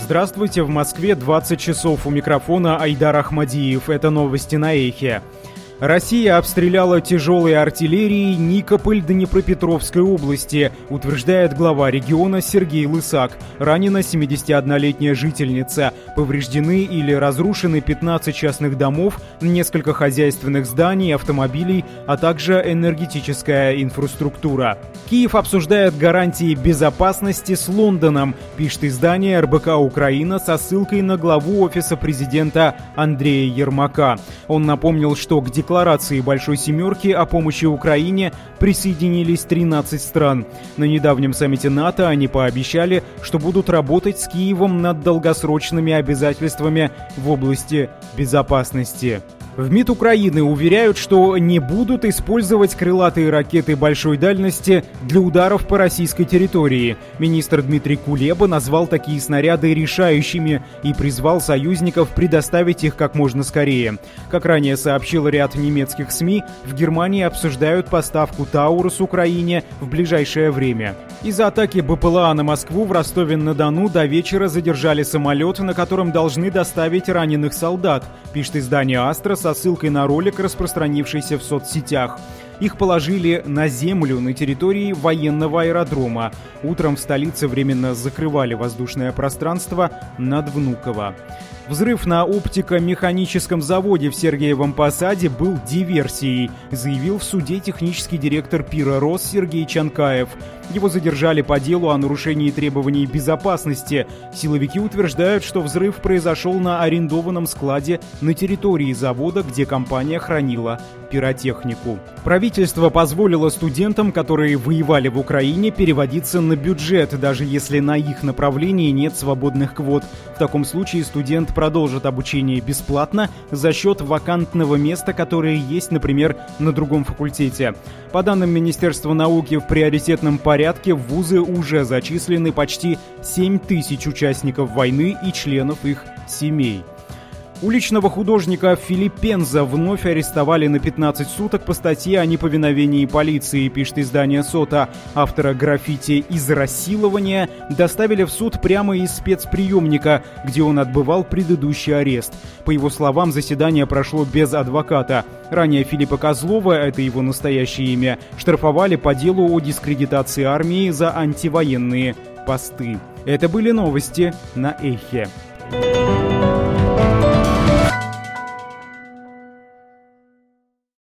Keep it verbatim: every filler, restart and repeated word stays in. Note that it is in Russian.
Здравствуйте, в Москве двадцать часов, у микрофона Айдар Ахмадиев. Это новости на Эхе. Россия обстреляла тяжелой артиллерией Никополь Днепропетровской области, утверждает глава региона Сергей Лысак. Ранена семидесятиоднолетняя жительница. Повреждены или разрушены пятнадцать частных домов, несколько хозяйственных зданий, автомобилей, а также энергетическая инфраструктура. Киев обсуждает гарантии безопасности с Лондоном, пишет издание эр бэ ка Украина со ссылкой на главу офиса президента Андрея Ермака. Он напомнил, что к декларации Большой Семерки о помощи Украине присоединились тринадцать стран. На недавнем саммите НАТО они пообещали, что будут работать с Киевом над долгосрочными обязательствами в области безопасности. В МИД Украины уверяют, что не будут использовать крылатые ракеты большой дальности для ударов по российской территории. Министр Дмитрий Кулеба назвал такие снаряды решающими и призвал союзников предоставить их как можно скорее. Как ранее сообщил ряд немецких СМИ, в Германии обсуждают поставку Таурус Украине в ближайшее время. Из-за атаки бэ пэ эл а на Москву в Ростове-на-Дону до вечера задержали самолет, на котором должны доставить раненых солдат, пишет издание «Астра» со ссылкой на ролик, распространившийся в соцсетях. Их положили на землю на территории военного аэродрома. Утром в столице временно закрывали воздушное пространство над Внуково. Взрыв на оптико-механическом заводе в Сергиевом Посаде был диверсией, заявил в суде технический директор Пиро-Рос Сергей Чанкаев. Его задержали по делу о нарушении требований безопасности. Силовики утверждают, что взрыв произошел на арендованном складе на территории завода, где компания хранила пиротехнику. Правительство позволило студентам, которые воевали в Украине, переводиться на бюджет, даже если на их направлении нет свободных квот. В таком случае студент продолжит обучение бесплатно за счет вакантного места, которое есть, например, на другом факультете. По данным Министерства науки, в приоритетном порядке в вузы уже зачислены почти семь тысяч участников войны и членов их семей. Уличного художника Филиппенза вновь арестовали на пятнадцать суток по статье о неповиновении полиции, пишет издание «Сота». Автора граффити «Израсилование» доставили в суд прямо из спецприемника, где он отбывал предыдущий арест. По его словам, заседание прошло без адвоката. Ранее Филиппа Козлова, это его настоящее имя, штрафовали по делу о дискредитации армии за антивоенные посты. Это были новости на Эхе.